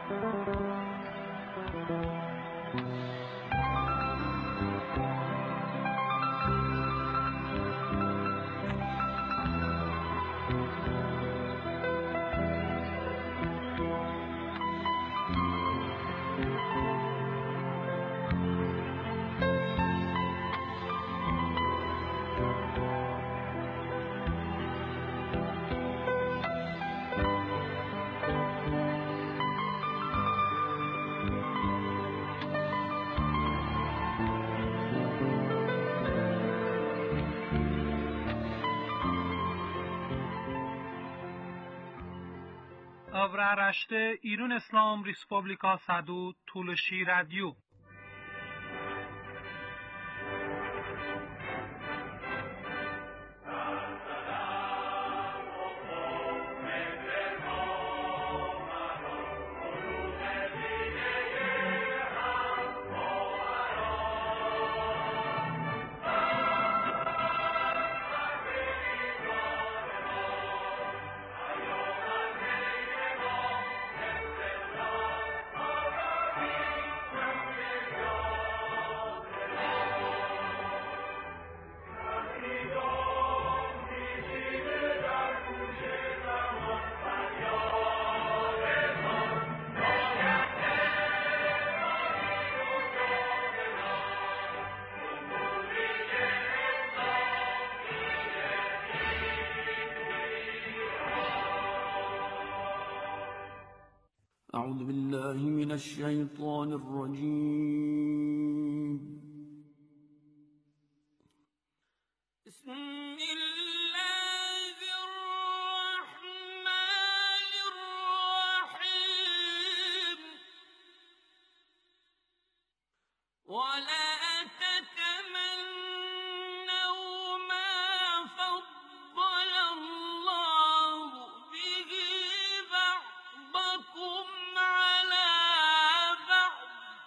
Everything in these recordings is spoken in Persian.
Avraaraşte İran İslam Respublika Sadu Tulshi Radio. أعوذ بالله من الشيطان الرجيم. بسم الله الرحمن الرحيم. ولا تتمنوا ما فضل الله به بعضكم على بعض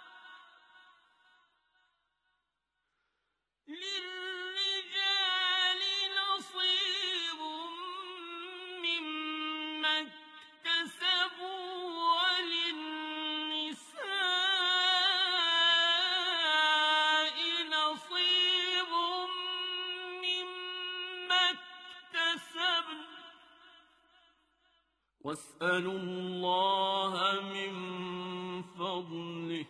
للرجال نصيب مما اكتسبوا وللنساء نصيب مما اكتسبن واسألوا الله من فضله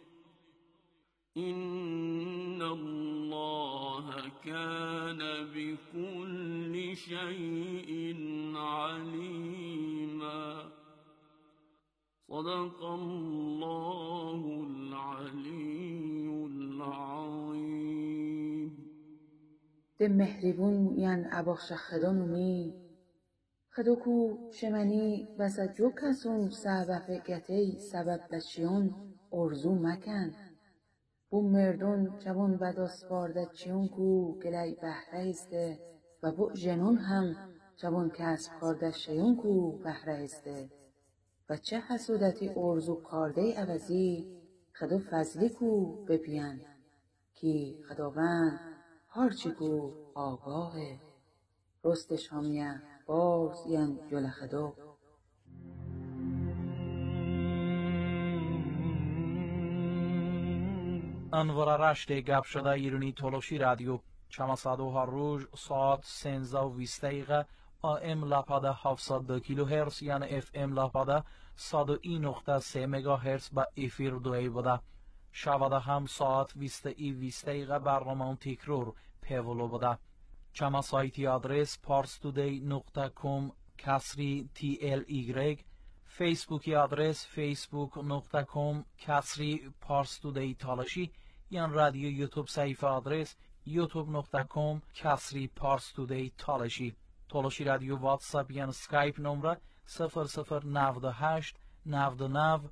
إن الله كان بكل شيء عليما. صدق الله العلي العظيم. ده مهربون ين اباخش خدانومی خدوکو شمنی بسا جو کسون سبب گتی سبب بچیون ارزو مکن بو مردون جوان بداس بارده چیون کو گلی بهره استه و بو جنون هم جوان کسب کارده شیون کو بهره استه و چه حسودتی ارزو کارده عوضی خدو فضلی کو بپین کی خداوند هارچی کو آگاهه رستش همیه باز ین جل خدا. انوارا گپ شده ایرانی تولوشی رادیو چماسادوها روز ساعت 13:20 دقیقه AM لاپاده 702 کیلوهرتز یعنی FM لاپاده 101.3 مگاهرتز با افیر دوی بوده. شباده هم ساعت 20:20 دقیقه برنامه تکرار پیولو بوده. چما سایتی آدرس parstoday.com /TLY فیسبوکی آدرس facebook.com /parstoday تالاشی یان رادیو یوتیوب صفحه آدرس youtube.com /parstoday تالاشی تالاشی رادیو واتساپ یان سکایپ نمره 0098 99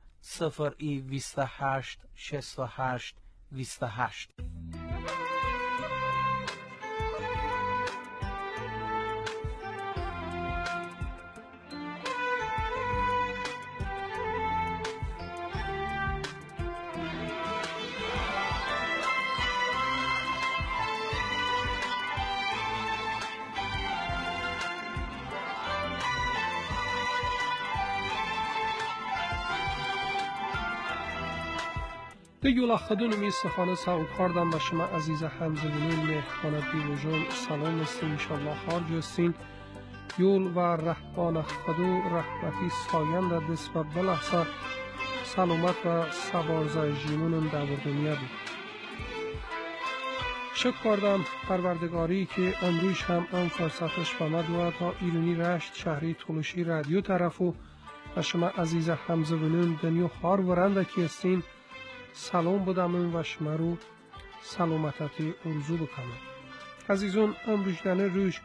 028 68 28. ده یولا خدون می سخانه سعود کردم و شما عزیز همزبونین مهرخانه دیوژون سلام استین انشالله خارج استین یول و رحمان خدو رحمتی ساین در دست و بلحظه سلامت و سبارزای جیمونم در دنیا بود. شکر کردم پروردگاری که امروز هم فرصتش بامد و تا ایرانی رشت شهری تولشی رادیو طرفو و شما عزیز همزبونین دنیو خار ورنده که استین سلام بودم و شما رو سلامتی ارزو بکنم. عزیزون امروزدن روش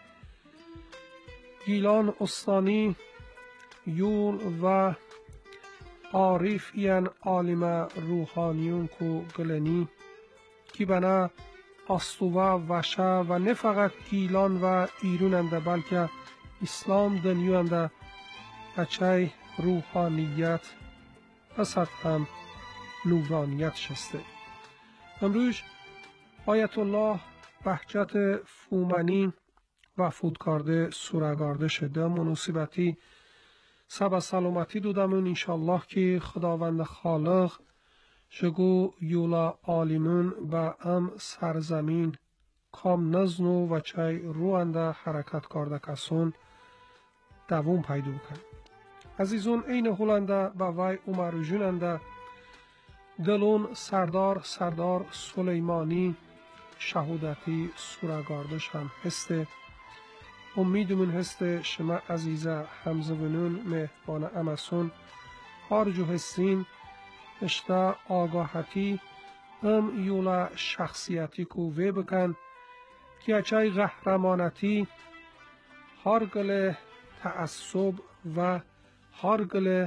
گیلان استانی یول و عارف یعن عالم روحانیون کو گلنی کی بنا استوا وشه و نه فقط گیلان و ایرون انده بلکه اسلام دنیو انده اچای روحانیت و هم نورانیت شسته. امروز آیت الله بهجت فومنی و فودکارده سورگارده شده مناسبتی سب سلامتی دودمون انشالله که خداوند خالق شگو یولا عالمون و ام سرزمین کام نزنو و چای روانده حرکت کرده کسون دوم پیدا کن. عزیزون این هولنده با وی عمر جوننده دلون سردار سلیمانی شهودتی سورگاردش هم هسته. امیدمون هسته شما عزیزه همزبونون مهبان امسون هارجو هستین اشتا آگاهتی ام یولا شخصیتی کو وی بکن که اچای قهرمانتی هارگل تعصب و هارگل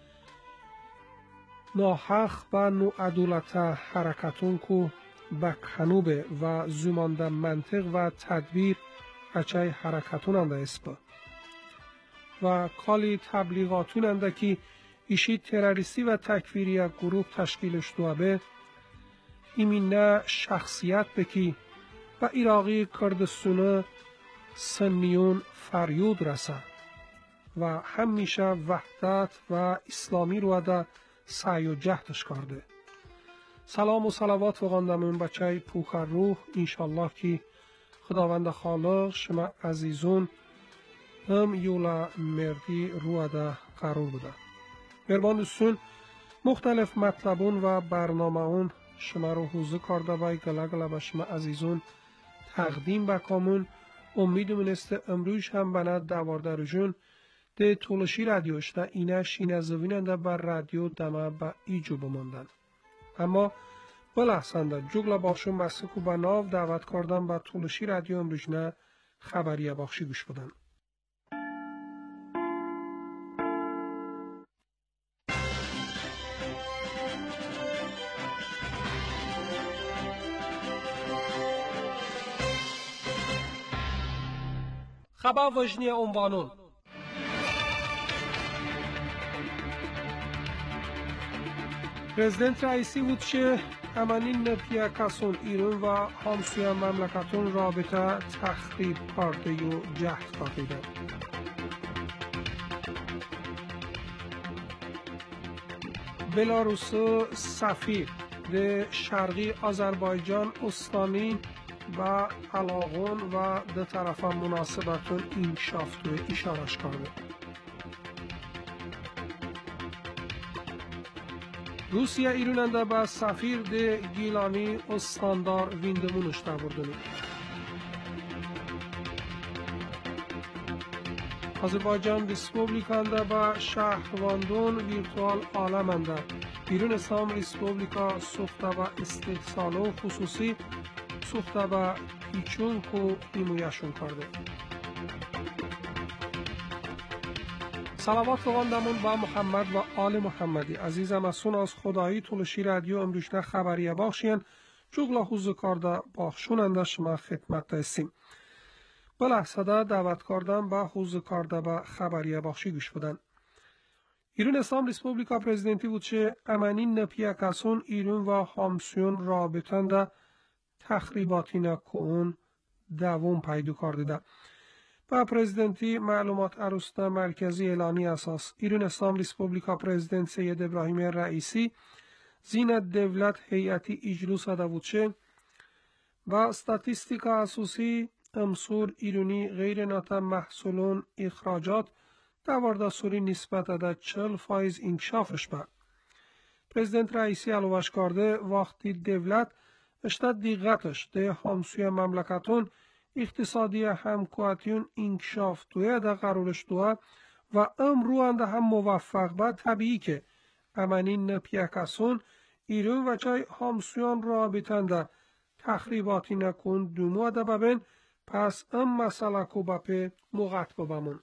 ناحق و نوعدولت حرکتون کو بکنوبه و زمانده منطق و تدبیر اچای حرکتون انده اسپا و کالی تبلیغاتون انده که ایشی تروریستی و تکفیری گروه تشکیلش دوابه ایمینه شخصیت بکی و عراقی کردستونه سنیون فریود رسه و همیشه وحدت و اسلامی رو ده سعی و جهدش کرده. سلام و صلوات وقاندمون بچه پوخر روح انشالله که خداوند خالق شما عزیزون هم یولا مردی رو ده قرار بوده. مهربان دوستون مختلف مطلبون و برنامه اون شما رو حوزه کرده و گله به شما عزیزون تقدیم بکامون امیدمون است امروز هم بنا دوارده رجون ده تولشی رادیوش ده اینه شینه زویننده بر رادیو دمه به ایجو بماندن. اما بلحسنده جگل باشون مسکو به ناو دعوت کردن به تولشی رادیو امروز نه خبریه بخشی گوش بدن. خبر وجنی عنوانون پرزیدنت رئیسی بود که امانین نپیه کسون ایران و همسوی مملکتون رابطه تخریب کرده و جهد کرده. بلاروس سفیر ده شرقی آذربایجان استانی و علاقون و ده طرف مناسبتون این شافت و اشارش کرده. روسیه ایراننده به سفیر ده گیلانی استاندار ویندمونش نبردنی. آذربایجان ریسپوبلیکانده به شهرواندون ویرتوال عالمنده. ایران اسلام ریسپوبلیکا سوخته و استحصال خصوصی سوخته و پیچون کو حمایتشون کرده. صلوات خواندمون با محمد و آل محمدی. عزیزم از خدایی تولشی رادیو امروز خبریه بخشین جگلا حوزه کرده بخشوننده شما خدمت دستیم. بلحظه دعوت کردم با حوزه کرده با خبریه بخشی گوش بدن. ایران اسلام ریسپوبلیکا پرزیدنتی بود که امانین نپیه کسون ایران و همسویون رابطنده تخریباتی نکون دوم پیدا کرده ده. با پرزیدنتی معلومات عروسته مرکزی اعلانی اساس ایران اسلام ریسپوبلیکا پرزیدنت سید ابراهیم رئیسی zina devlet heyeti iclusa da vuçe ve statistika asusi امسور ایرونی غیر ناتا محصولون اخراجات دوارده سوری نسبت ده 40% انکشافش با. پرزیدنت رئیسی علوش کرده وقتی دولت اشتاد دیگتش ده همسوی مملکتون اقتصادی همکواتیون انکشاف توی ده قرارش دوه و امرو انده هم موفق با طبیعی که امنین نپیکسون ایرون و چای همسویان رابطنده تخریباتی نکن دومو ده ببین پس ام مسئله کو بپه مغط ببمون.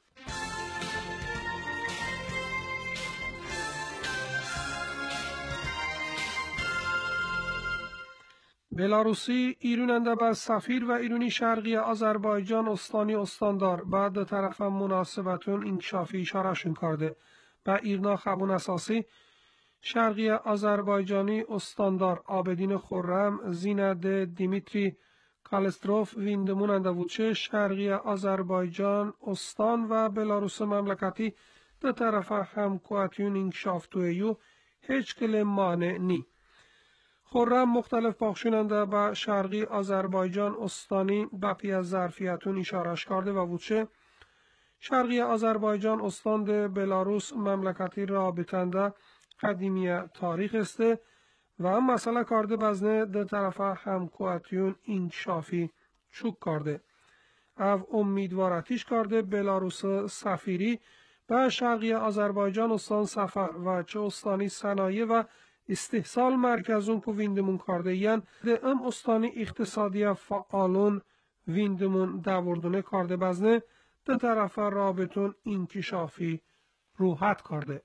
بلاروسی ایروننده به سفیر و ایرونی شرقی آذربایجان استانی استاندار بعد طرف مناسبتون انکشافی اشارهشون کرده. به ایرنا خبون اساسی شرقی آذربایجانی استاندار آبدین خرم زینده دیمیتری کالستروف ویندموننده وچه شرقی آذربایجان استان و بلاروس مملکتی دو طرف همکواتیون انکشاف تویو هیچ کل مانع نی. خرم مختلف پاخشوننده به شرقی آذربایجان استانی بپی از ظرفیتون اشارش کرده و وچه شرقی آذربایجان استان ده بلاروس مملکتی رابطنده قدیمی تاریخ استه و هم مسئله کرده بزنه ده طرف همکواتیون انکشافی چوک کرده. او امیدوارتیش کرده بلاروس سفیری به شرقی آذربایجان استان سفر و چه استانی صنایع و استحصال مرکزون که ویندمون کرده یعن ده ام استانی اقتصادی فعالون ویندمون دوردونه کرده بزنه ده طرف رابطون انکشافی روحت کرده.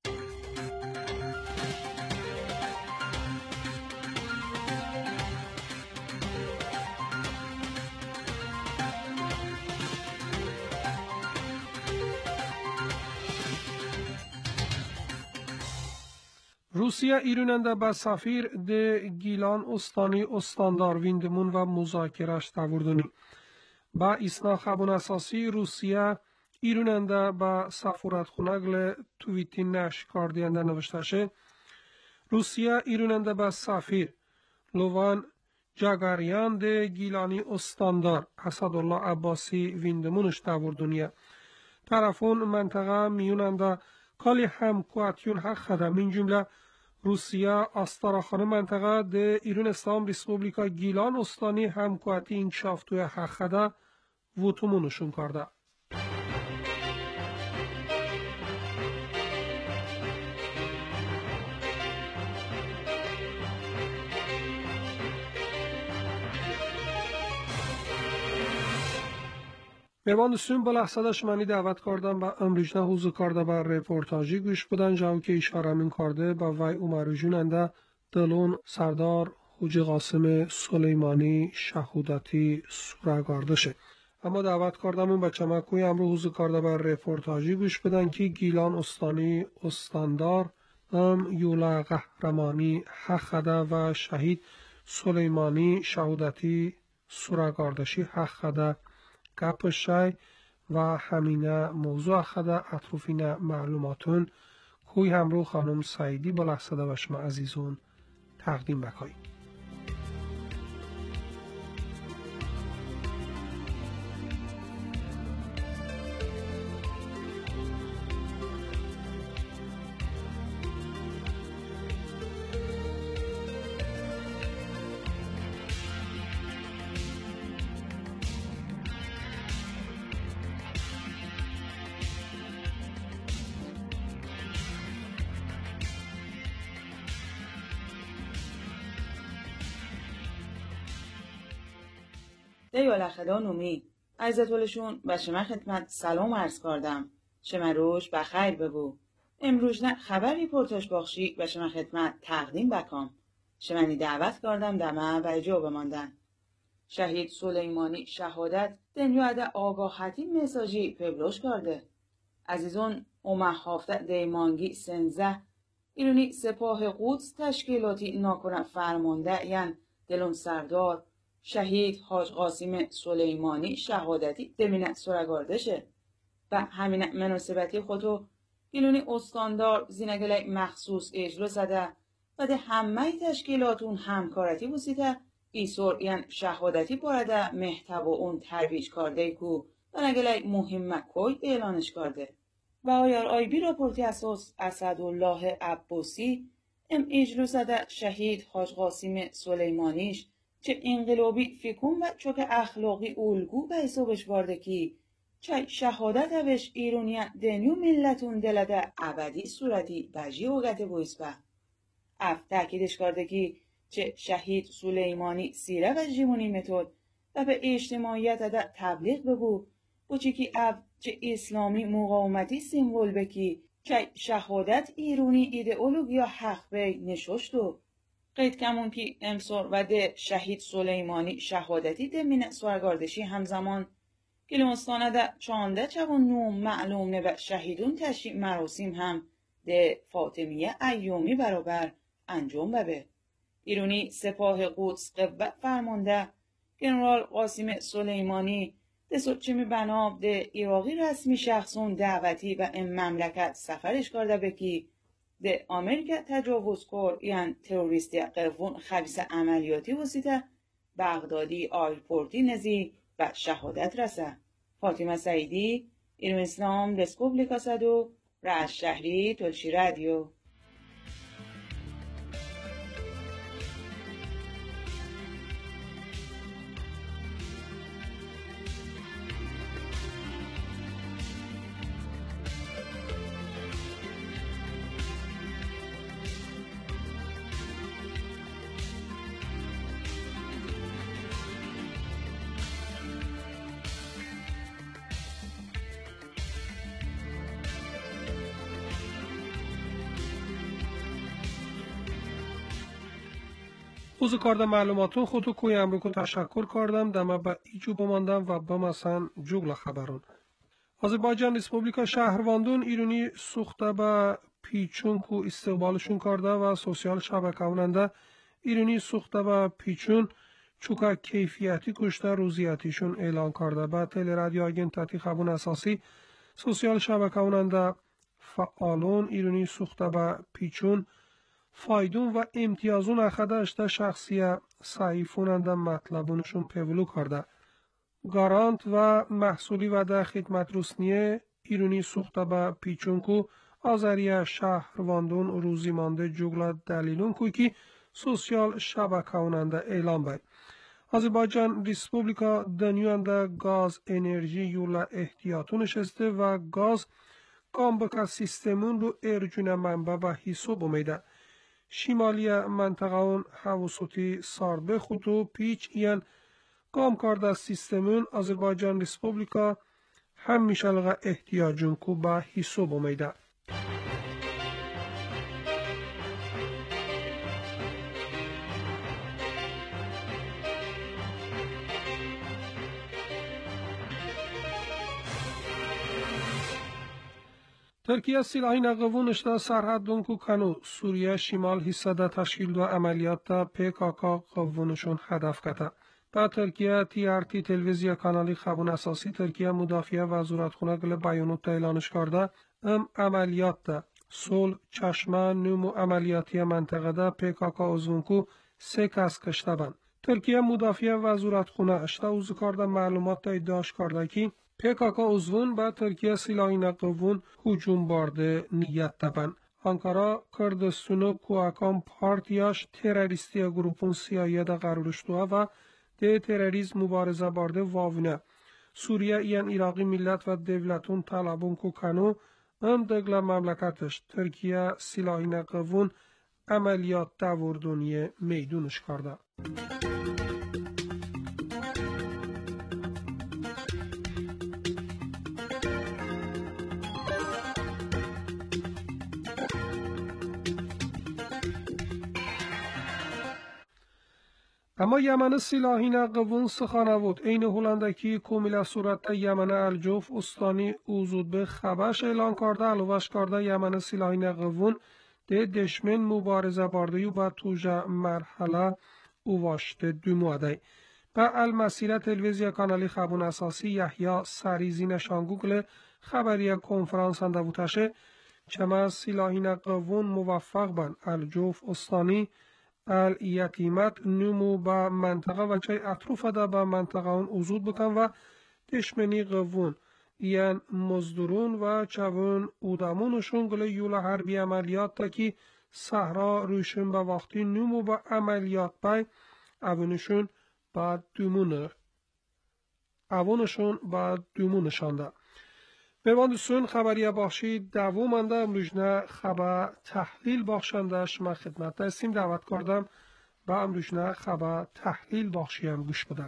روسیه ایروننده به سفیر ده گیلان استانی استاندار ویندمون و مذاکرش دوردونی. با اسنا خبون اساسی روسیه ایروننده به سفارت خونگل توییتی نشر کردینده نوشتشه. روسیه ایروننده به سفیر لوان جاگاریان ده گیلانی استاندار اسدالله عباسی ویندمونش دوردونیه. طرفون منطقه میوننده کالی همکواتیون حق خدا من جمله روسیه استراخانه منطقه ده ایران اسلام ریسپوبلیکا گیلان استانی همکواتی انکشاف توی حق خدا ووتومونشون کرده. میوان دوستون با لحظه شمانی دعوت کردم با امریجنه حوضو کرده با رپورتاجی گوش بودن جاو که اشاره من کرده با وی عمر جوننده دلون سردار حوجی قاسم سلیمانی شهودتی سورگاردشه. اما دعوت کردم با چمکوی امرو حوضو کرده با رپورتاجی گوش بدن که گیلان استانی استاندار یولا قهرمانی حقده و شهید سلیمانی شهودتی سورگاردشی حقده گپشای و همینه موضوع خدا اطروفین معلوماتون کوی همرو خانم سعیدی با لحظه و شما عزیزون تقدیم بکایی. دیوالا خدا نومی عزتولشون و شما خدمت سلام عرض کردم. شما روش بخیر ببو. امروز نه خبری پرتاش باخشی و شما خدمت تقدیم بکام. شمانی دعوت کردم دمه و اجا بماندن. شهید سلیمانی شهادت دنیاده آگاهتی مساجی پبلوش کرده. عزیزون اومه هافته دیمانگی سنزه ایرونی سپاه قدس تشکیلاتی ناکنه فرمانده یعن دلون سردار شهید حاج قاسم سلیمانی شهادتی دمینه سورگاردشه و همین مناسبتی خودو گیلونی استاندار زینگله مخصوص اجلو زده و ده همه تشکیلاتون همکارتی بوسیده ایسور یعن شهادتی بارده محتوا اون ترویج کرده کو و نگلی مهم کوی اعلانش کرده. و آیار آیبی راپورتی اساس اسدالله عباسی ام اجلوسه ده شهید حاج قاسم سلیمانیش چه انقلابی فکون و چوک اخلاقی الگو به حسابش وارده کی چه شهادت اوش ایرونیه دنیو ملتون دلده ابدی صورتی بجی اوگته بویس به. اف تاکیدش کرده کی چه شهید سلیمانی سیره و جیمونی متد و به اجتماعیت ده تبلیغ بگو و چی که اف چه اسلامی مقاومتی سیمبول بکی چه شهادت ایرونی ایدئولوگیا حق بی نشوشتو. قید کمون که امسار و ده شهید سلیمانی شهادتی ده من سوارگاردشی همزمان گلوستانه ده چانده چوان نوم معلوم نبه شهیدون تشریع مراسم هم ده فاطمیه ایومی برابر انجام ببه. ایرونی سپاه قدس قوه فرمانده جنرال قاسم سلیمانی ده سوچمی بناب ده ایراقی رسمی شخصون دعوتی و ام مملکت سفرش کرده بکی ده امریکا تجاوز کر یعن تروریستی قوون خبیث عملیاتی وسیده بغدادی آیرپورتی نزی و شهادت رسه. فاطمه سعیدی، ایران اسلام رسپوبلیکا صدو، رأس شهری تلشی رادیو. اوز کارده معلوماتون خودو کوی امریکو تشکر کردم دمه به ایجو بماندم و بمسن جوگل خبرون. آذربایجان رسپوبلیکا شهرواندون ایرونی سوخته به پیچون کو استقبالشون کرده و سوسیال شبکه‌وننده ایرونی سوخته به پیچون چوکا کیفیتی کشته روزیاتیشون اعلان کرده. به تل رادیو آگنتاتی خبون اساسی سوسیال شبکه‌وننده فعالون ایرونی سوخته به پیچون فایدون و امتیازون اخده اشته شخصی صحیفوننده مطلبونشون پولو کرده. گارانت و محصولی و ده خدمت رسنیه ایرونی سوخته به پیچون کو آذریه شهرواندون روزی مانده جوگلا دلیلون کوی که سوسیال شبکه‌وننده اعلام باید. آذربایجان ریسپوبلیکا دنیوانده گاز انرژی یولا احتیاطونش استه و گاز گامبکا سیستمون رو ارجون منبع و حساب امیده. شمالی منطقه اون حواسوتی ساربه خودو پیچ این گام کرده سیستمون آذربایجان ریسپوبلیکا هم میشلغه احتیاجون کو به حساب امیده. ترکیه سلاحی نقوون اشتا سرحدون کو کنو سوریه شمال حصه ده تشکیل دو عملیات ده PKK قوونشون هدف کته. با ترکیه TRT تلویزیا کانالی خبون اساسی ترکیه مدافعه وزارتخونه گل بیانوت اعلانش کرده عملیات ده صلح چشمه نمو عملیاتی منطقه ده PKK عضوون کو 3 کس کشته بند. ترکیه مدافعه وزارتخونه اشتا اوزو کرده معلومات ده ادعاش کرده که PKK عضوون به ترکیه سلاحی نقوون هجوم بارده نیت دبن. آنکارا کردستونو کوهکان پارتیاش تروریستی گروپون سیایی ده قرارشتوه و ده تروریسم مبارزه بارده واونه. سوریه این عراقی ملت و دولتون طلبون کو کنو دگل مملکتش ترکیه سلاحی نقوون عملیات دوردونی میدونش کرده. اما یمن سلاحی نقوون سخانوود این هلندکی کومیلا صورت یمن الجوف استانی اوزود به خبرش اعلان کرده علوش کرده یمن سلاحی نقوون ده دشمن مبارزه بارده و توجه مرحله اواشته دوماده. به المسیره تلویزیا کانالی خبون اساسی یحیی سریزی نشان گوگل خبری کنفرانس اندوتشه چما سلاحین قوون موفق بن الجوف استانی الیتیمت نمو با منطقه و چای اطروف ده با منطقه اون وجود بکن و دشمنی قوون یعن مزدورون و چون اودامونشون گله یولا حربی عملیات تا که صحرا روشن با وقتی نمو با عملیات بای اونشون با دومونشان ده. میواندسون خبری بخشی دومنده امروزنه خبر تحلیل بخشنده شما خدمت هستیم دعوت کردم با امروزنه خبر تحلیل بخشی هم گوش بدن.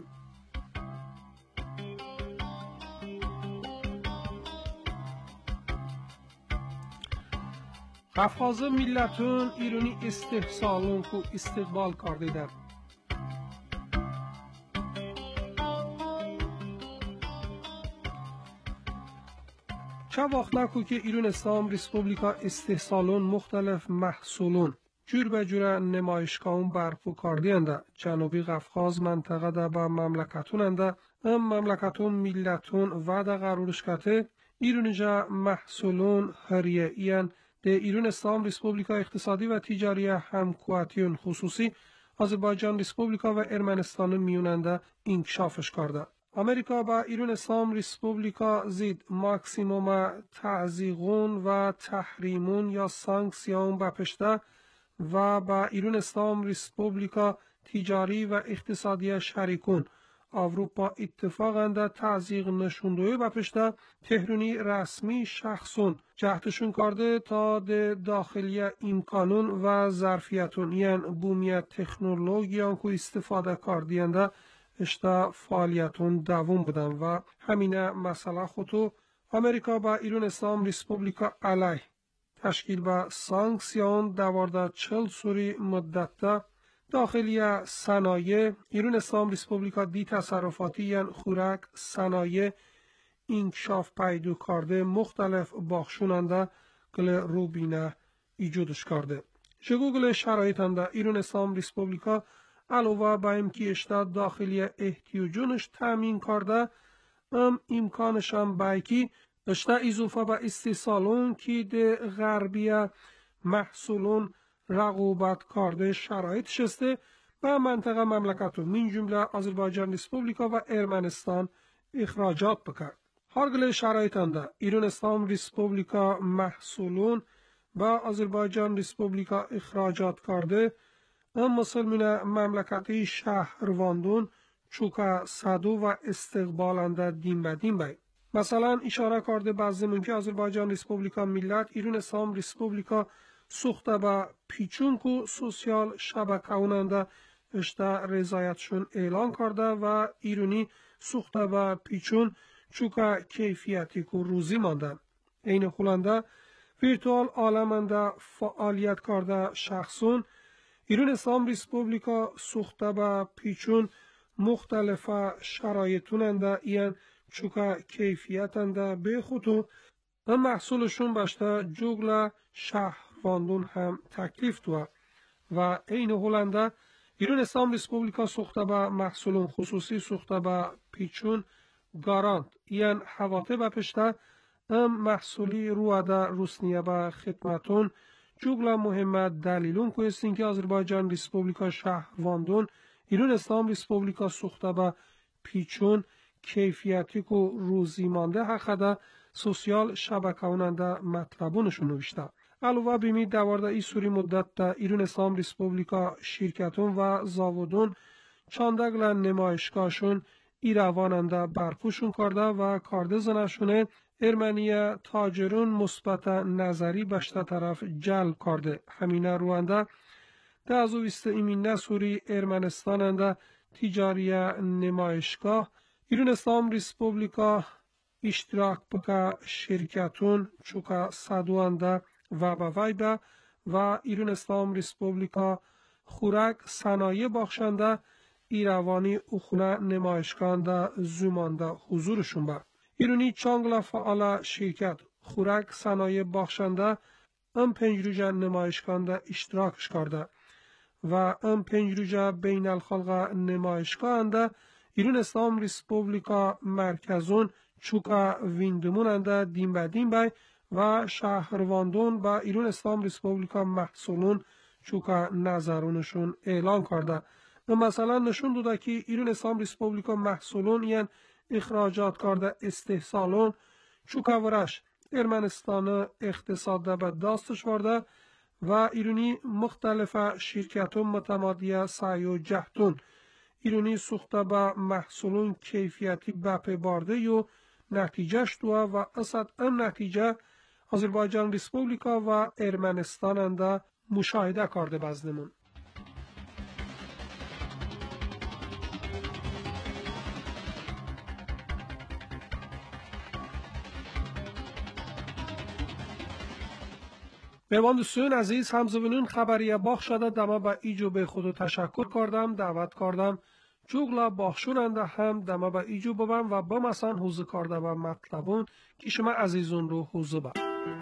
قفقاز ملتون ایرانی استحصالون کو استقبال کردیدن. چه وقت نکو که ایران اسلام ریسپوبلیکا استحصالون مختلف محصولون جور به جور نمایشگاهون برپو کردینده. جنوبی قفقاز منطقه ده با مملکتوننده مملکتون ملتون و ده قرارش کته ایران جا محصولون هریه این ده ایران اسلام ریسپوبلیکا اقتصادی و تجاری همکواتیون خصوصی آذربایجان ریسپوبلیکا و ارمنستان میوننده انکشافش کرده. امریکا با ایران اسلام ریسپوبلیکا زید ماکسیموم تعزیقون و تحریمون یا سانکسیون بپشته و با ایران اسلام ریسپوبلیکا تجاری و اقتصادی شریکون اروپا اتفاقنده تعزیق نشوندوی بپشته تهرونی رسمی شخصون جهتشون کرده تا داخلی امکانون و ظرفیتون یعنی بومیت تکنولوژیان که استفاده کردینده اشتا فعالیتون دوام بدن و همینه مسئله خودو امریکا با ایران اسلام ریسپوبلیکا علیه تشکیل با سانکسیون دوارده 40 سوری مدت داخلی صنایع ایران اسلام ریسپوبلیکا دی تصرفاتی یعنی خوراک صنایع انکشاف پیدا کرده مختلف باخشوننده گل روبینه ایجادش کرده. شگوگل شرایطنده ایران اسلام ریسپوبلیکا علاوه بر اینکه اشتا داخلی احتیاجونش تامین کرده امکانش هم بایکی اشتا اضافه به استحصالون که ده غربی محصولون رقابت کرده شرایطش استه به منطقه مملکتون من جمله آذربایجان ریسپوبلیکا و ارمنستان اخراجات بکرد. هرگله شرایطنده ایران اسلام ریسپوبلیکا محصولون با آذربایجان ریسپوبلیکا اخراجات کرده مسلمان مملکتی شهرواندون چوکا صدو و استقبالنده دین به دین بای. مثلا اشاره کرده بعضی که آذربایجان ریسپوبلیکا ملت ایران اسلام ریسپوبلیکا سوخته با پیچون کو سوسیال شبکه‌وننده اشتا رضایتشون اعلان کرده و ایرانی سوخته با پیچون چوکا کیفیتی کو روزی ماندن. این خلنده ویرتوال عالمنده فعالیت کرده شخصون ایران اسلام ریسپوبلیکا سوخته با پیچون مختلف شرایطوننده این چوکا کیفیتنده به خودو و محصولشون باشته جوگل شهرواندون هم تکلیف دو و این هلنده ایران اسلام ریسپوبلیکا سوخته با محصولون خصوصی سوخته با پیچون گارانت این حواته بپشته محصولی رواده روسنیه با خدمتون جوگل مهمه دلیلون که استین که آذربایجان ریسپوبلیکا شهرواندون ایران اسلام ریسپوبلیکا سوخته با پیچون کیفیتی که روزی مانده حقده سوسیال شبکه‌وننده مطلبونشون نوشته. علاوه بیمی دوارده ای سوری مدت دا ایران اسلام ریسپوبلیکا شرکتون و زاودون چاندگل نمایشگاهشون ایرواننده برپوشون کرده و کارده زنشونه ارمنیه تاجرون مثبت نظری بشته طرف جلب کرده. همینه روانده ده از اویست ایمین نسوری ارمنستاننده تجاری نمایشگاه ایران اسلام ریسپوبلیکا اشتراک بکه شرکتون چوکا صدوانده و بویبه و ایران اسلام ریسپوبلیکا خوراک صنایع بخشنده ایروانی اخونه نمایشگانده زومانده حضورشون به ایرانی چانگلا فعال شرکت خوراک صنایع بخشنده پنجروجه نمایشگانده اشتراکش کرده و پنجروجه بین الخلق نمایشگاهنده ایران اسلام ریسپوبلیکا مرکزون چوکا ویندموننده دین به دین بای و شهرواندون با ایران اسلام ریسپوبلیکا محصولون چوکا نظرونشون اعلان کرده و مثلا نشون داده که ایران اسلام ریسپوبلیکا محصولون یعنی اخراجات کرده استحصالون چوکا ورش ارمنستان اقتصاد به داستش ورده و ایرانی مختلف شرکتون متمادیه سعی و جهتون ایرانی سوخته به محصولون کیفیتی بپی بارده و نتیجهش دوه و اصد ام نتیجه آذربایجان ریسپوبلیکا و ارمنستان انده مشاهده کرده بزنمون. میوان دوستان عزیز همزبانان خبریه باخ شده دما به ایجو به خود تشکر کردم دعوت کردم جوگلا باخشوننده هم دما به ایجو ببن و با مثلا حوزه کرده و مطلبون که شما عزیزون رو حوزه با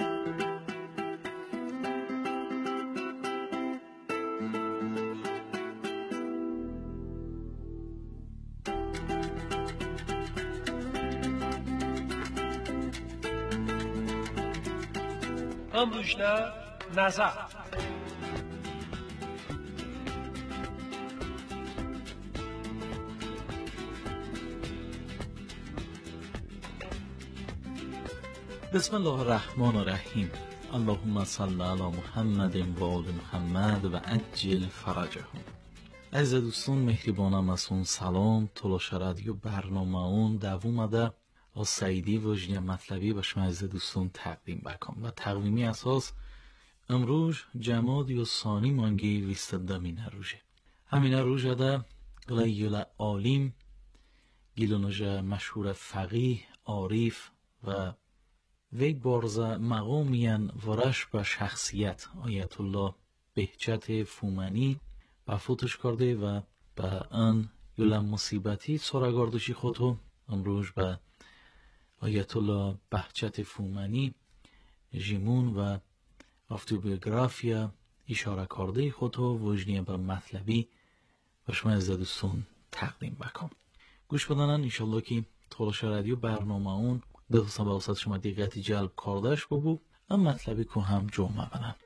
امروزنه نظر بسم الله الرحمن الرحیم. اللهم صل علی محمد و آل محمد و عجل فرجهم. عزیز دوستان مهربانم ازون سلام تلاش رادیو برنامه اون دوومده از سعیدی وجنی مطلبی به شما عزیز دوستان تقدیم بکنم و تقویمی اساس امروز جماد یا ثانی مانگی ویستدامین روزه همین روزه ده قلیل عالم گیلونجه مشهور فقیه عارف و وی بارزه مقامین ورش به شخصیت آیت الله بهجت فومنی و فوتش کرده و به ان یولم مصیبتی سرگاردشی خودو امروز به آیت الله بهجت فومنی جیمون و آفتوبیوگرافیا اشاره کرده خودو وجنیه به مطلبی و شما از دوستون تقدیم بکن گوش بدنن انشالله که تلاش رادیو برنامه اون دوستا با وسط شما دقت جلب کردش ببو ام مطلبی که هم جمعه بدن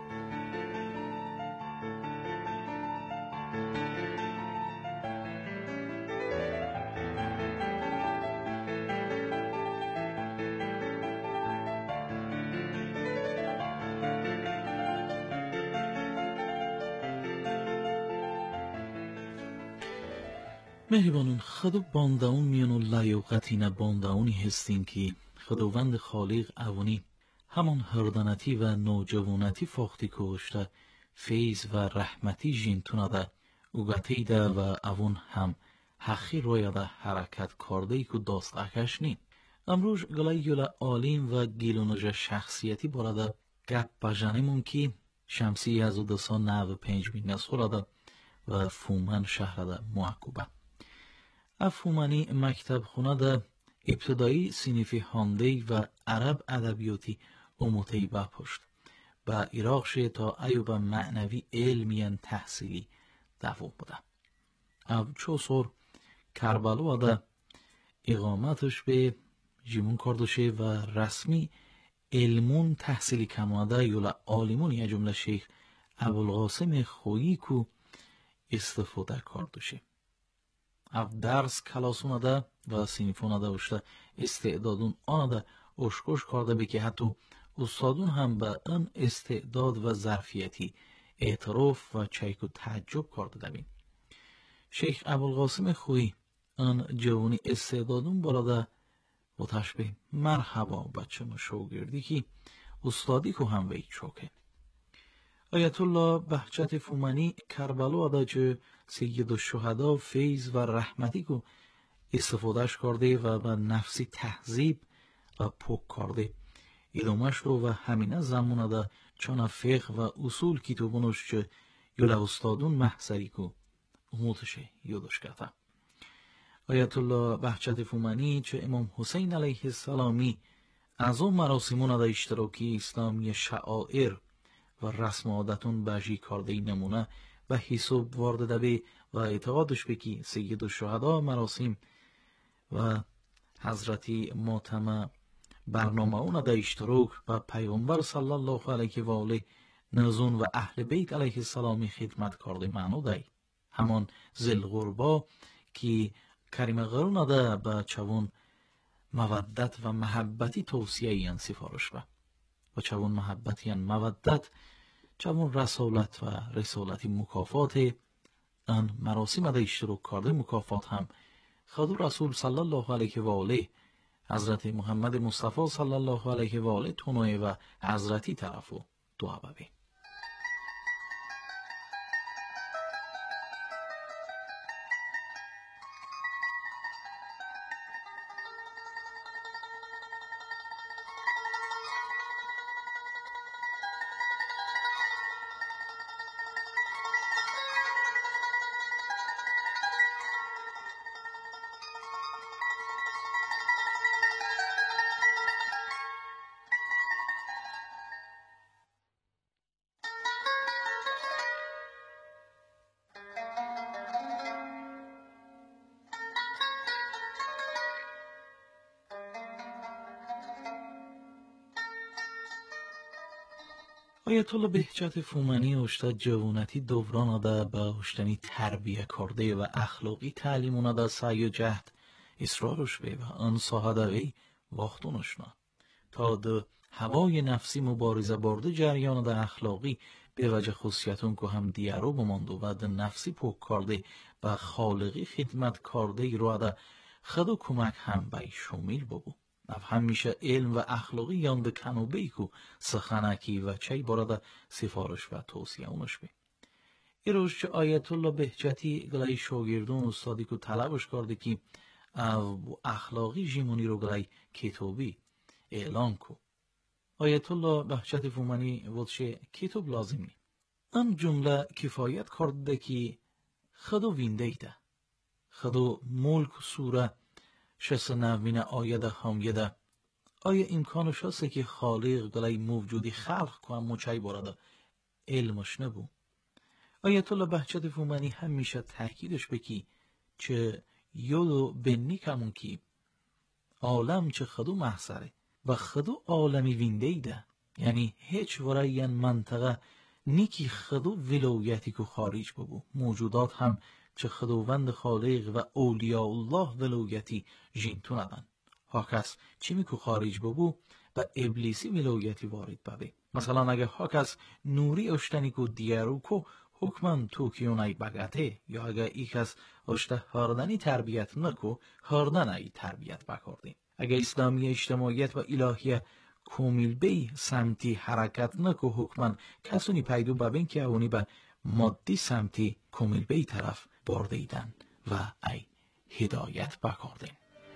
مهربانون خدو بانداون میانو لیوقتینه بانداونی هستین که خداوند خالق اوانی همان هردنتی و نوجوانتی فاختی کشته فیض و رحمتی جینتونه ده اوگتی ده و اوون هم حقی روی ده حرکت کرده ای که داست اکش نین امروز گلیل عالم و گیلونج شخصیتی بارده گپ بجنیمون که شمسی از 295 نسخه ده و فومن شهر ده محکوبه فومنی مکتب خونه ده ابتدایی صنیفی هاندی و عرب ادبیاتی اموتی بپشت با عراق شه تا ایوب معنوی علمیان تحصیلی دوام بوده او چوسور کربلا ده اقامتش به جیمون کردشه و رسمی علمون تحصیلی کماده یولا عالمون یه جمله شیخ ابوالقاسم خویی کو استفاده کردشه او درس کلاسونه ده و سینیفونه ده وشته استعدادون آنه ده اشکوش کرده به که حتی استادون هم به این استعداد و ظرفیتی اعتراف و چیک و تعجب کرده ده بین شیخ ابوالقاسم خویی این جوانی استعدادون بالا و تشبه مرحبا بچه ما شوگردی که استادی که هم وی چوکه آیت الله بهجت فومنی کربلا ده چه سید الشهدا فیض و رحمتی که استفادهش کرده و به نفسی تهذیب و پوک کرده ادامهش رو و همینه زمانه ده چون فقه و اصول کتابونش چه یولا استادون محضری که اموتشه یادش کرده آیت الله بهجت فومنی چه امام حسین علیه السلامی از اون مراسمون ده اشتراکی اسلامی شعائر و رسم عادتون بجی کرده نمونه و حساب وارد دبی و اعتقادش بکی سید الشهدا مراسم و حضرتی ماتمه برنامه اونا دا اشتراک و پیغمبر صلی الله علیه و آله نزون و اهل بیت علیه السلامی خدمت کرده معنو دای. همان زل غربا که کریم غرون دا با چون مودت و محبتی توصیه این سفارش و چون محبتی مودت چون رسالت و رسالتی مکافات ان مراسم دا اشتراک کرده مکافات هم خود رسول صلی الله علیه و آله حضرت محمد مصطفی صلی الله علیه و آله تونوی و حضرتی طرفو دعا ببین. آیت الله بهجت فومنی اشتا جوانتی دوران دا با اشتنی تربیه کرده و اخلاقی تعلیمون دا سعی و جهد اصرارش به و آن ساحه دا وی واختونشنا تا دا هوای نفسی مبارزه برده جریان دا اخلاقی به وجه خصوصیتون که هم دیارو بماند و دا نفسی پوک کرده و خالقی خدمت کرده رو دا خود و کمک هم بای شمیل ببو. همیشه علم و اخلاقی یان به کنوبهی که سخنکی و چی بارده سفارش و توصیه اونش بی. ایروش چه آیت الله بهجتی گلای شاگردون استادی که طلبش کرده که اخلاقی جیمونی رو گلای کتابی اعلان کو. آیت الله بهجت فومنی ودشه کتاب لازم نی. ام جمله کفایت کرده که خدو وینده ایده. خدو ملک سوره 69 آیه هم آیا امکانش هست که خالق گلای موجودی خلق کنم مچای بارده علمش نبو. آیت الله بهجت فومنی همیشه تاکیدش بکی چه یادو بنی کمون که عالم چه خدو محصره و خدو عالمی وینده ایده، یعنی هیچ ورای منطقه نیکی خدو ولایتی که خارج ببو. موجودات هم چه خداوند خالق و اولیاء الله ولایتی جینتون ادن. هاکس چی میکو خارج ببو و ابلیسی ولایتی وارد ببه. مثلا اگه هاکس نوری اشتنی کو دیارو کو حکمن توکیونای بگته، یا اگه ایکس اشته هردنی تربیت نکو هردنی تربیت بکردیم. اگه اسلامی اجتماعیت و الهیه کومیل بی سمتی حرکت نکو حکمن کسونی پیدو ببین که اونی به مادی سمتی کومیل بی طرف برده ایدن و ای هدایت بکردیم.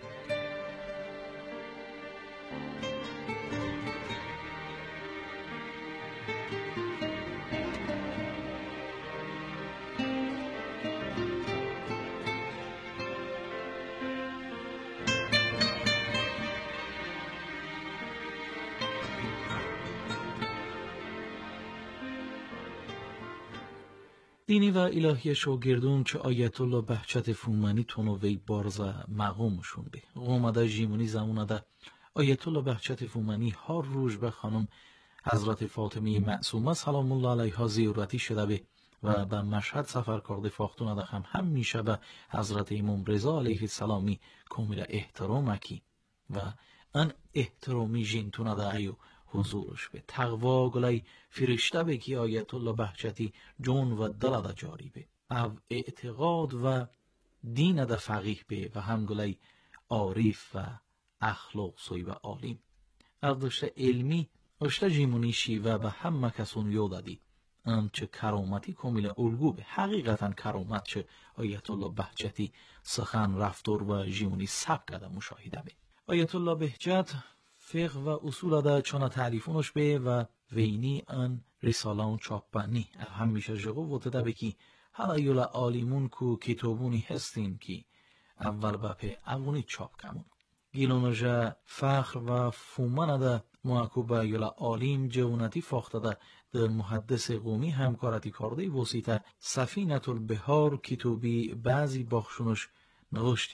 دینی و الهی شاگردون چه آیت الله بهجت فومنی تونو وی بارزه مقامشون به قومده جیمونی زمونده آیت الله بهجت فومنی هر روز به خانم حضرت فاطمه معصومه سلام الله علیها زیارتی شده به و به مشهد سفر کرده فاختون ده هم میشه به حضرت امام رضا علیه السلامی کامل احترام اکی و ان احترامی جینتونه ده ایو حضورش به تقوا گلای فرشته به که آیت الله بهجتی جون و دل ده جاری به او اعتقاد و دین ده فقیه به و هم گلای عارف و اخلاق سوی و عالم او داشته علمی اشته جیمونی شیوه به همه کسون یاددی ام چه کرامتی کامل الگو به حقیقتا کرامت چه آیت الله بهجتی سخن رفتار و جیمونی سب کده مشاهده به آیت الله بهجت فقه و اصول ده چانا تعریفونش به و وینی ان رسالان چاپنی همیشه جغو وطده بکی حالا یولا عالیمون کو کتابونی هستیم که اول بپه اونی چاپ کمون گیلونجا فخر و فومن ده محکوبه یولا عالیم جوانتی فاخته ده در محدث قومی همکارتی کرده وسیطه سفینة البحار کتابی بعضی باخشونش نوشته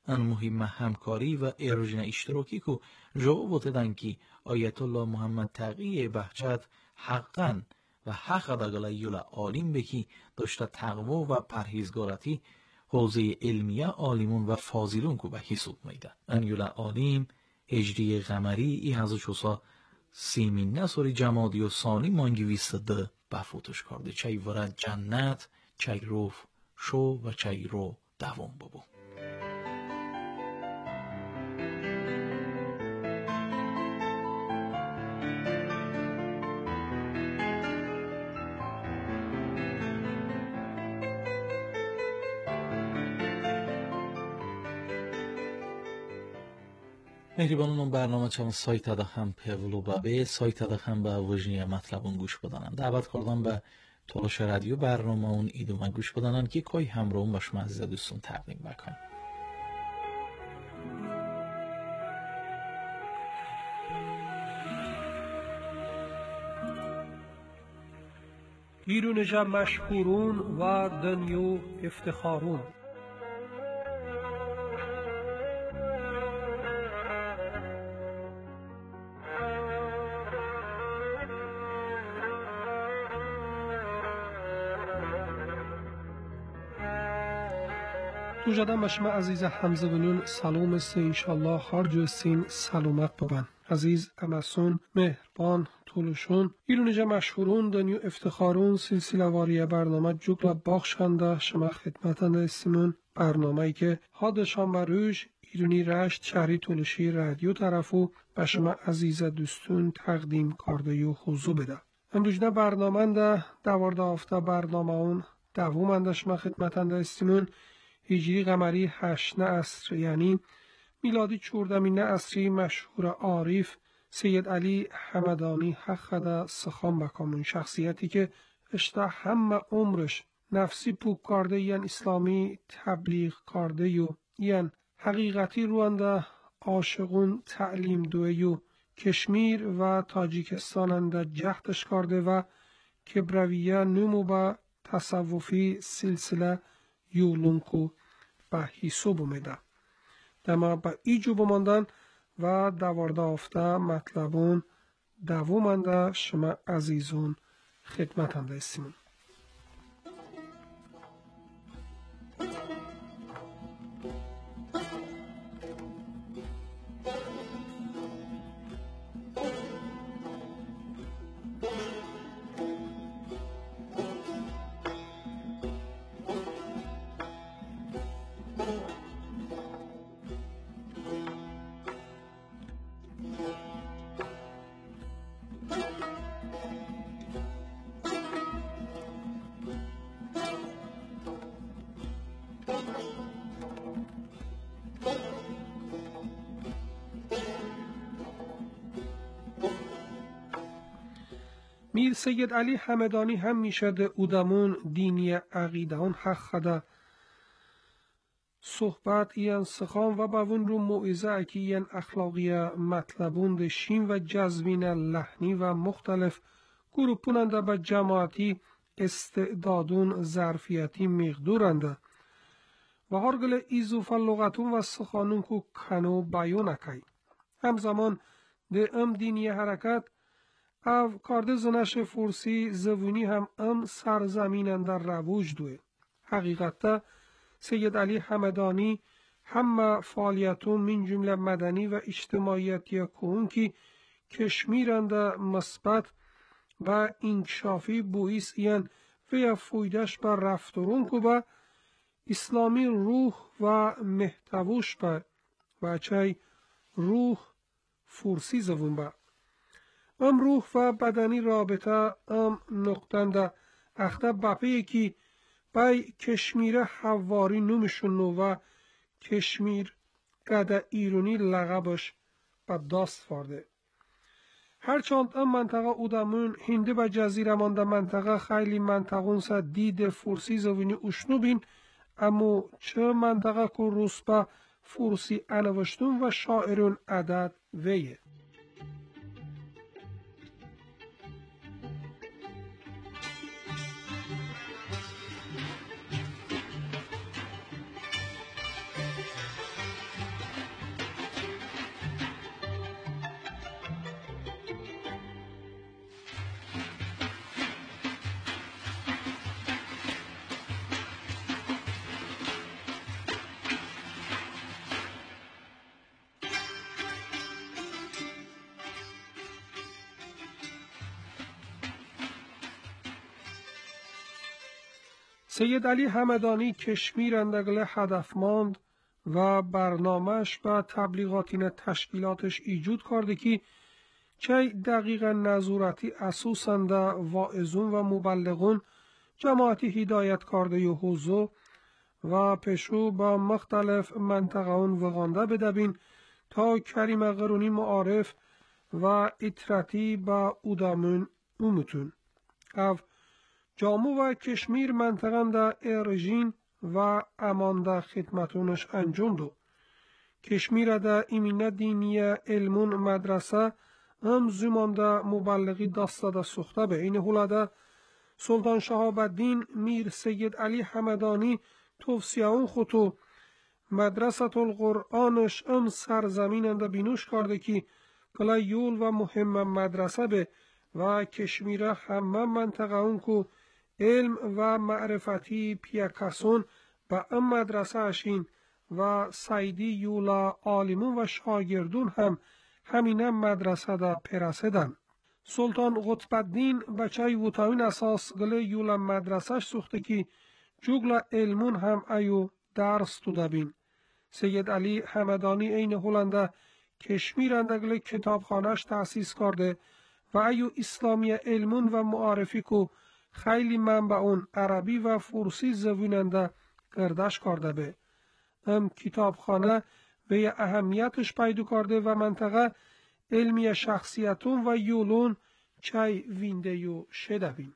ان مهم همکاری و ارژن اشتراکی که جواب بودن که آیت الله محمد تقی بهجت حقا و حق داگل یولا عالم بکی داشته تقوا و پرهیزگارتی حوزه علمیه عالمون و فاضلون که به حساب میده. ان یولا عالم هجری قمری ای هزوشوسا سیمین نسوری جمادی و ثانی مانگی ویستده بفوتش کرده. چای ورد جنت، چای روف شو و چای رو دوام بابو. مهربانان برنامه چم سایت دا هم پولو به سایت دا هم به وجنی مطلبون گوش بدانن. دعوت کردم به تلاش رادیو برنامه اون ایدومه گوش بدانن که کای همراهون با شما عزیز دوستون تقدیم بکنم. ایرونجا مشهورون و دنیو افتخارون. توجدن بشما عزیز همزبانون سلام است انشالله هر جو سین سلامت ببن. عزیز امسون مهربان طولشون ایرونجا مشهورون دنیو افتخارون سلسله واری برنامه جوکلا باخشنده شما خدمتنده استیمون برنامه ای که حادشان و روش ایرونی رشت شهری طولشی رادیو طرفو به شما عزیز دوستون تقدیم کرده و حضور بده. امروزنه برنامه ده دوارده هفته برنامه اون دومنده شما خدمتنده استیمون هجری قمری 8 عصر یعنی میلادی 14 عصری مشهور عارف سید علی حمدانی حق خدا سخان بکامون شخصیتی که اشتا همه عمرش نفسی پوک کرده یعنی اسلامی تبلیغ کرده یعنی حقیقتی روانده عاشقون تعلیم دویو کشمیر و تاجیکستان انده جهدش کرده و کبرویه نمو با تصوفی سلسله یولونکو به حساب اومده. دما به ایجو بماندن و دوارده هفته مطلبون دومنده شما عزیزون خدمتنده استیمون. میر سید علی حمدانی هم میشد اودمون دینی عقیدهان حق خدا صحبت این سخان و باون رو موعظه اکی این اخلاقی مطلبون ده شین و جذبین لحنی و مختلف گروپوننده به جماعتی استعدادون ظرفیتی مقدورنده و هرگل ایزوف لغتون و سخانون کو کنو بیان اکی همزمان ده دینی حرکت او کارده زنش فارسی زبونی هم سرزمین در روج دوه. حقیقتا سید علی حمدانی همه فعالیتون من جمله مدنی و اجتماعیتی کهون که کشمیرنده مثبت و انکشافی بویس این و فویدش بر رفتارون که با اسلامی روح و محتوش بر و چای روح فارسی زبون بر روح و بدنی رابطه نقطنده اخته بپی که بای کشمیر حواری نومشونو و کشمیر قده ایرونی لغبش به دست وارده. هرچند منطقه اودمون هنده و جزیره مانده منطقه خیلی منطقون سا دید فارسی زوینی اشنو بین اما چه منطقه که روز به فارسی انوشتون و شاعرون عدد ویه. سید علی همدانی کشمیر اندگله هدف ماند و برنامهش و تبلیغاتین تشکیلاتش ایجود کرده که چه دقیقا نظورتی اساسند واعظون و مبلغون جماعتی هدایت کرده ی حوزو و پشو با مختلف منطقهون وغانده بدبین تا کریم قرونی معارف و اطرتی با اودامون اومتون. او جامو و کشمیر منطقه دا ارژین و امانده خدمتونش انجام دو. کشمیر دا ایمینه دینی علمون مدرسه هم زمان دا مبلغی دسته دا سخته به این حوله دا سلطان شهاب الدین میر سید علی همدانی توصیه اون خودو مدرسه القرآنش ام سرزمین انده بینوش کرده که کلا یول و مهم مدرسه به و کشمیره همه منطقه اون که علم و معرفتی پیکسون به ام مدرسه اشین و سیدی یولا عالمون و شاگردون هم همینه مدرسه دا پرسدن. سلطان قطب الدین بچه وطاوین اساس گله یولا مدرسهش سوخته که جوگل علمون هم ایو درس تو دبین. سید علی همدانی این هلنده کشمیر اندگله کتابخانهش تأسیس کرده و ایو اسلامی علمون و معارفی که خیلی منبع اون عربی و فارسی زبوننده گردش کرده به. کتابخانه و اهمیتش پیدا کرده و منطقه علمی شخصیتون و یولون چای وینده یو شدوین.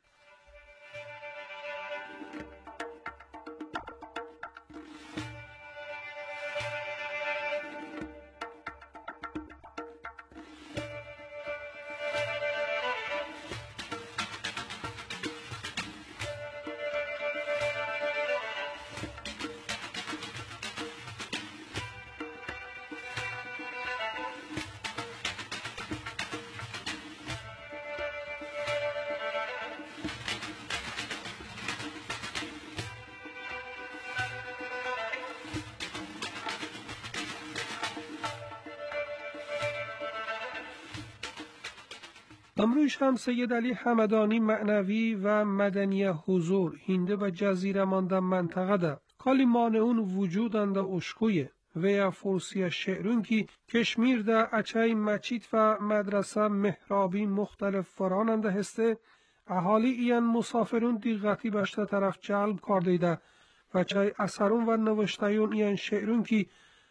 امروز هم سید علی همدانی معنوی و مدنی حضور هنده و جزیره مانده منطقه ده کالی مانعون وجودند اشکویه و یا فرسی شعرون که کشمیر ده اچای مچیت و مدرسه محرابی مختلف فراننده هسته اهالی این مسافرون دیغتی بشته طرف جلب کرده ده و چای اثرون و نوشتایون این شعرون که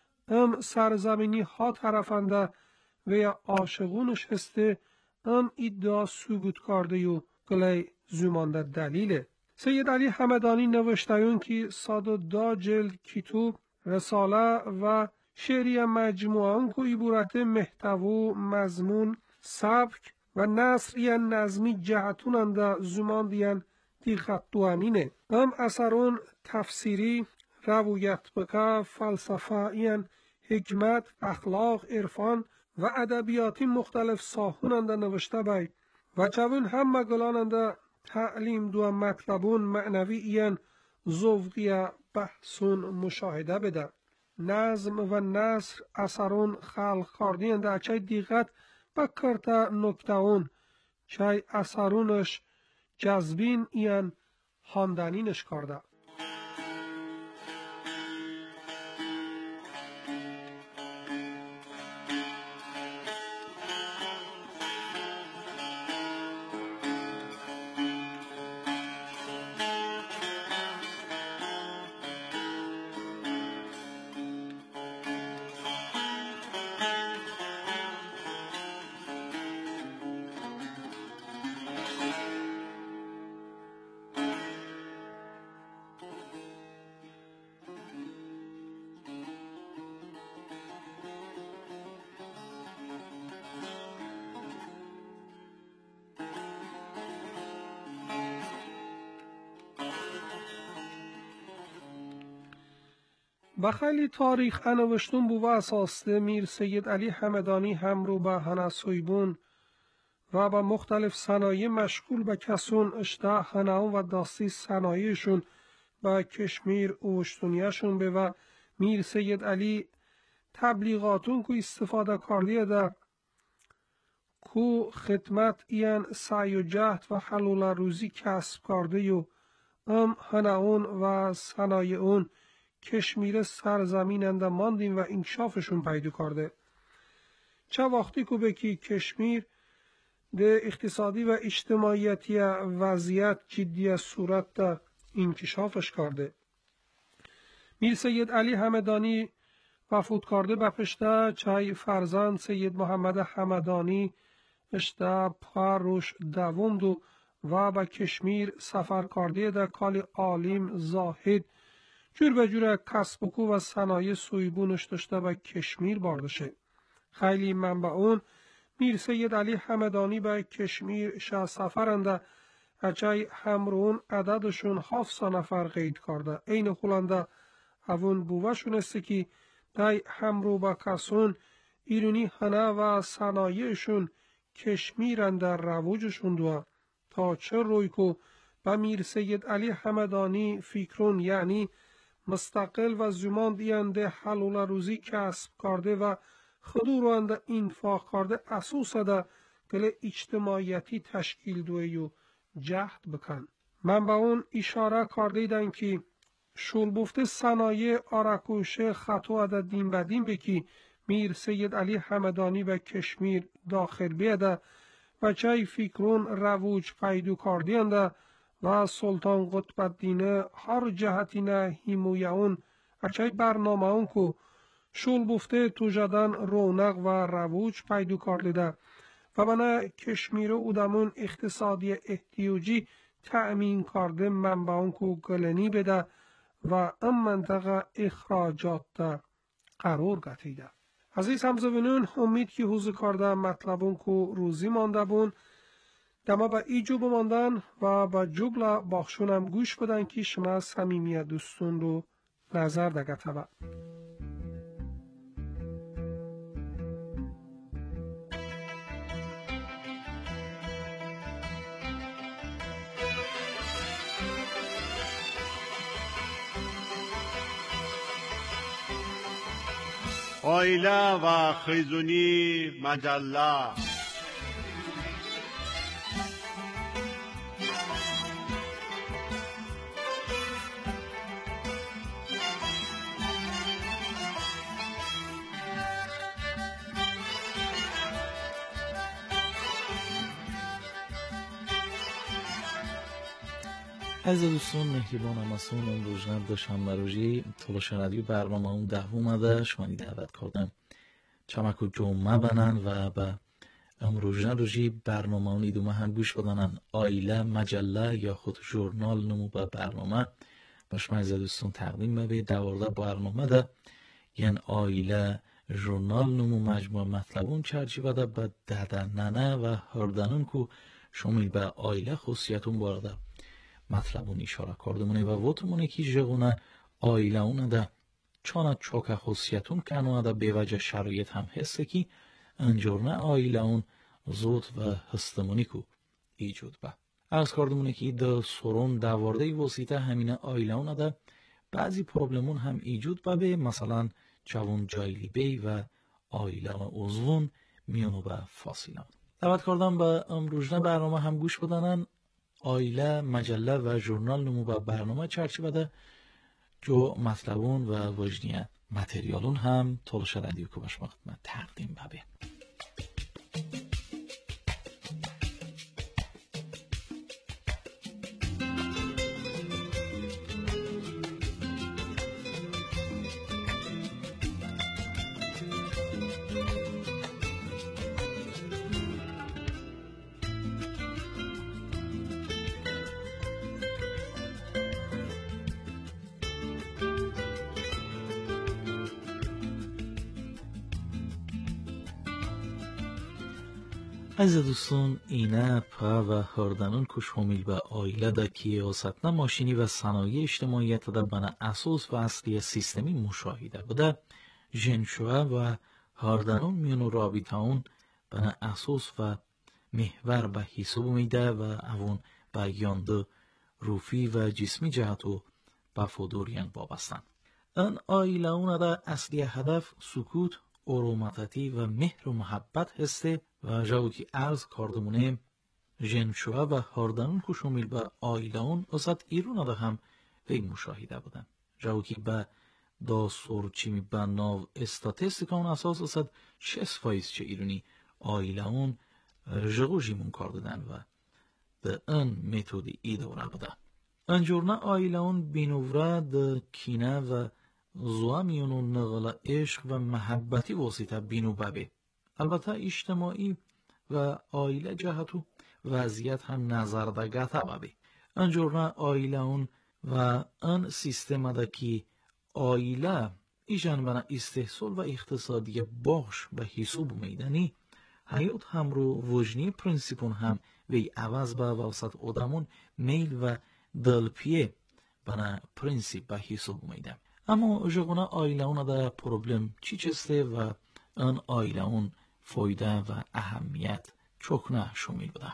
سرزمینی ها طرفنده و یا عاشقونش هسته ادعا ثبوت کرده و گلی زمانده دلیله. سید علی همدانی نوشتایون که 102 جلد کتاب رساله و شعری مجموعه که عبارت محتوا مضمون سبک و نثر یا نظمی جهتوننده زمان دیان دیخط دوانینه. اثرون تفسیری روایت بکا فلسفه یا حکمت اخلاق عرفان و ادبیاتی مختلف ساخوننده نوشته بای و چون هم مگلاننده تعلیم دو مطلبون معنوی این ذوقی بحثون مشاهده بده. نظم و نثر اثرون خلق کردینده اچای دیغت بکرتا نکتهون چای اثرونش جذبین این خواندنینش کرده. به خیلی تاریخ انوشتون بو اساسته میر سید علی همدانی همرو به هنسویبون و به مختلف صنایع مشغول به کسون اشته هناون و داستی صنایعشون به کشمیر اوشتونیشون به و میر سید علی تبلیغاتون که استفاده کردیه ده کو خدمت این سعی و جهد و حلول روزی کسب کرده و هناون و صنایعون کشمیر سرزمینند ماندیم و انکشافشون پیدا کرده. چه وقتی که بکی کشمیر ده اقتصادی و اجتماعیتی وضعیت جدی صورت ده انکشافش کرده. میر سید علی همدانی وفود کرده به پشته چای فرزند سید محمد همدانی اشته پاروش دووندو و به کشمیر سفر کرده در کال عالم زاهد جور به جور کسب و کو و صنایع سویبونش داشته به کشمیر باردشه. خیلی منبعون میر سید علی همدانی به کشمیر شه سفرنده اچای همرون عددشون 700 نفر قید کرده. این خلانده اون بووشون است که دای همرو با کسون ایرونی هنه و صنایعشون کشمیرن در روجشون دو تا چه روی که با میر سید علی همدانی فکرون یعنی مستقل و زمان دیانده حلول روزی کسب کرده و خودو رو انده انفاق کرده اساس ده گل اجتماعیتی تشکیل دوی و جهد بکن. من با اون اشاره کرده دن که شلبفت صنایع آرکوشه خطو عده دین بدین بکی میر سید علی همدانی و کشمیر داخل بیده و چای فکرون روج پیدو کردینده و سلطان قطب الدین هر جهتینه هیمویون اچای برنامه اون که شلبفته تو جدن رونق و روج پیدو کرده و بنا کشمیر اودمون اقتصادی احتیاجی تأمین کرده منبع اون که گلنی بده و ام منطقه اخراجات ده قرار گتیده. عزیز همزبانان امید که حوض کرده مطلبون که روزی مانده بون دما با ایجو بماندن و با جگل باخشونم گوش بدن که شما صمیمیت دوستون رو نظر ده گتبه. آیله و خیزونی مجله از دوستان مهربان امسون امروزنه دوشنبه روزی تلاش رادیو برنامه اون ده اومده شمانی دعوت کردم چمکو جمعه بنن و به امروزنه روزی برنامه اون ایدومه هم گوش بدنن آیله مجله یا خود ژورنال نمو به برنامه باش من از دوستان تقدیم به دوارده برنامه ده یعنی آیله ژورنال نمو مجموع مطلبون چرچی بده به ددننه و هردنون که شمیل به آیله خصوصیتون بارده مطلبون اشاره کردمونه و وطمونه که جغونه آیله اونه ده چانه چوکه خصوصیتون کنونه ده به وجه شرایط هم حسه که انجورنه آیله اون زود و هستمونی که ایجود به از کردمونه که ده سرون دوارده وسیطه همینه آیله اونه ده بعضی پروبلمون هم ایجود به مثلا جوان جایلی بی و آیله و عضوون میانو به فاصله دعوت کردم به امروزنه برنامه هم گوش بدنن آیله مجله و ژورنال نمو با برنامه چرچی بده جو مطلبون و وجنیه متریالون هم تلوش رادیو که باش خدمت تقدیم ببین از دوستان اینه پا و هردنون کش همیل به آیله ده کیاست نه ماشینی و صنایع اجتماعیت ده بنا اساس و اصلی سیستمی مشاهده بوده جنشوه و هردنون میونو رابطهون بنا اساس و محور به حساب میده و اون به یانده روفی و جسمی جهتو به فودوریان وابستن ان آیله اونه ده اصلی هدف سکوت اروماتتی و مهر و محبت هسته و جاو که عرض کردمونه ژنشوا و هاردانون کو شمیل به آیلاون ازاد ایرون دا هم وی مشاهده بودن. جاو که به دا سورچیمی به ناو استاتستیکان اساس ازاد 6% چه ایرونی آیلاون جغوژیمون کار دادن و به ان متودی ای دوره بوده. انجورنا آیلاون بینوورا دا کینه و زوامیونو نغلا عشق و محبتی واسطه بینو ببه. البته اجتماعی و آیله جهتو وضعیت هم نظر دگته ببه. انجورنا آیلاون و ان سیستم دا که آیله ایجان بنا استحصال و اقتصادی باش به حساب میدنی حیات هم رو وجنی پرنسیپون هم وی عوض به واسط ادامون میل و دلپیه بنا پرنسیپ به حساب میدن. اما جغونا آیلاون دا پروبلم چی چسته و ان آیلاون فایده و اهمیت چکنه شمیل بوده.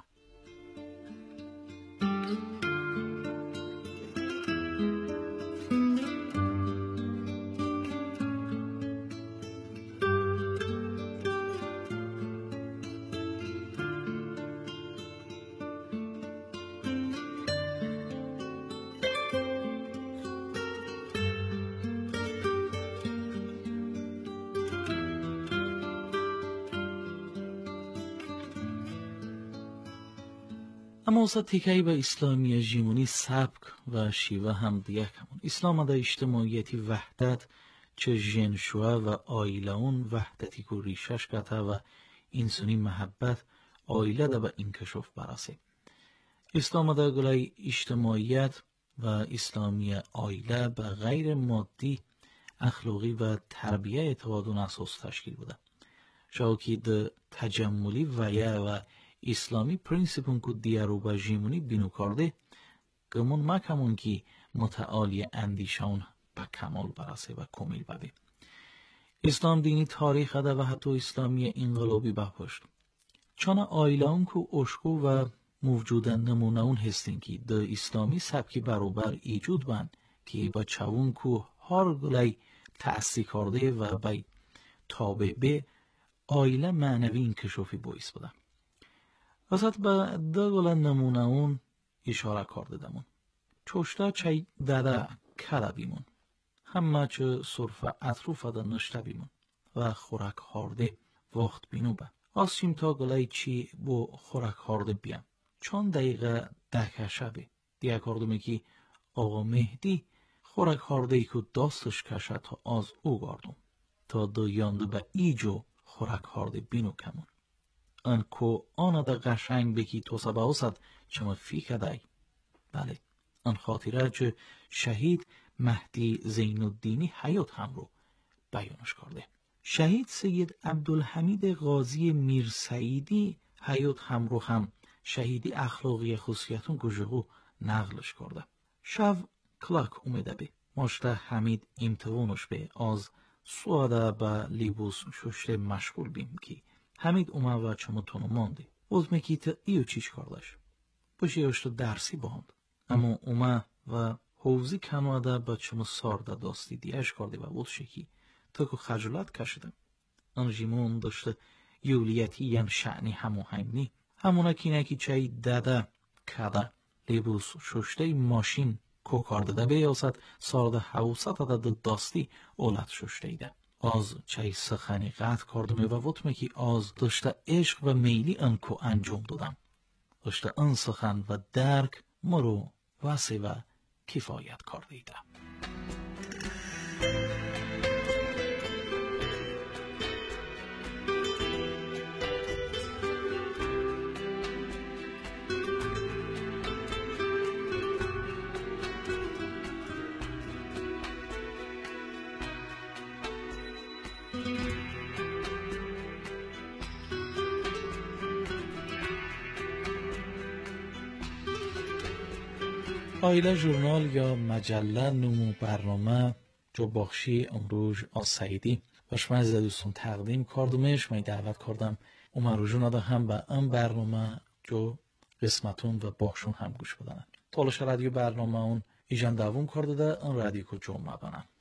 اما اوسا تیکایی به اسلامی جیمونی سبک و شیوه هم دیگه کمون. اسلام دا اجتماعیتی وحدت چه ژنشوا و آیلاون وحدتی که ریشش کته و انسانی محبت آیله دا به انکشاف براسه. اسلام دا گلای اجتماعیت و اسلامی آیله به غیر مادی اخلاقی و تربیه اعتقادون اساس تشکیل بوده. شاکی دا تجملی و اسلامی پرینسیپون که دیارو با جیمونی بینو کرده گمون مکمون که متعالی اندیشون به کمال برسه و کمیل ببه. اسلام دینی تاریخ ده و حتی اسلامی انقلابی بپشت. چون آیلان که اشکو و موجودن نمونه اون هستین که ده اسلامی سبکی برابر ایجود بند که با چون که هر گلای تأثیر کرده و بای تابع به آیله معنوی انکشافی باعث بودن. وسط به ده گل نمونه اون اشاره کرده دمون. چوشتا چای داده کلا بیمون. همه چه صرف اطروف ده نشته بیمون. و خورک هارده وقت بینو با. آسیم تا گلای چی با خورک هارده بیام. چون دقیقه دکه شبه. دیگه کردمه که آقا مهدی خورک هارده ای که داستش کشه تا از او گردم. تا دو یانده به ایجو خورک هارده بینو کمون. انکو آن دا قشنگ بکی تو سبا اوسد چما فیکه دای. بله، ان خاطره چه شهید مهدی زین الدینی حیات هم رو بیانش کرده. شهید سید عبدالحمید غازی میرسعیدی حیات هم رو هم شهیدی اخلاقی خصوصیتون گوشگو نقلش کرده. شو کلاک اومده به ماشته حمید امتوانش به از سواده به لیبوس ششته مشغول بیم که حمید اومد و چما تونو مانده. بازمه که تا ایو چیش کردش. باشی یاشتا درسی باند. اما اومد و حوزی کنواده با چما سارده داستی دیش کرده و بود شکی تا که خجالت کشیدم. انجیمون داشته یولیتی یم شعنی هموهنگنی. همونه که نکی چای داده کده لیبوس ششته ماشین کو کرده بیاست سارده حوصت ده داستی اولت ششته ایده. از چای سخنی قطع کردم و وطمه که از داشته عشق و میلی انکو انجام دادم. داشته ان سخن و درک مرو واسه و کفایت کرده ایده. آیله ژورنال یا مجله نمو برنامه جو بخشی امروز از سعیدی و شما از دوستون تقدیم کردمش. من دعوت کردم عمر جون هم به این برنامه جو قسمتون و بخشون هم گوش بدن. تالش رادیو برنامه اون ایجان دوام کرده ده این رادیو کو جمعه بنن.